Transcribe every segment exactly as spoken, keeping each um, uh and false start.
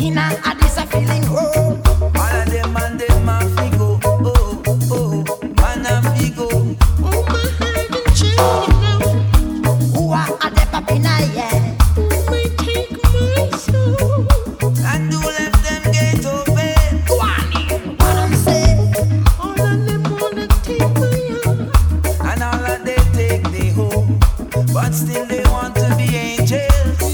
In a this a feeling home. All of them and them a figo, oh, oh, man a figo. Oh my heart and children. Who are a dep up in a yeah. Who may take my soul. And who left them get open? Go on, what I'm saying. All of them wanna take my heart. And all of they take the home, but still they want to be angels.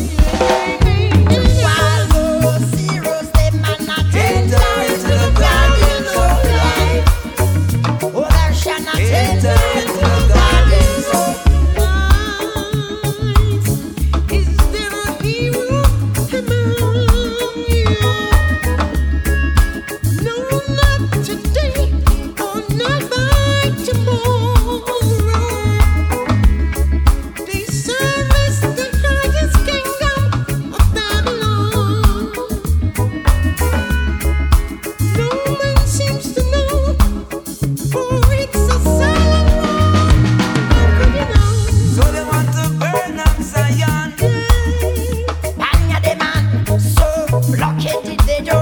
While those heroes, they man not enter into the garden of life. Oh, there shall not enter into the garden of life. Is there a hero among you? No, not today, or not by tomorrow. They service the highest kingdom of Babylon. No man seems to know, for it's a silent war. How could you know? So they want to burn up Zion. Panya the man, so blockheaded they don't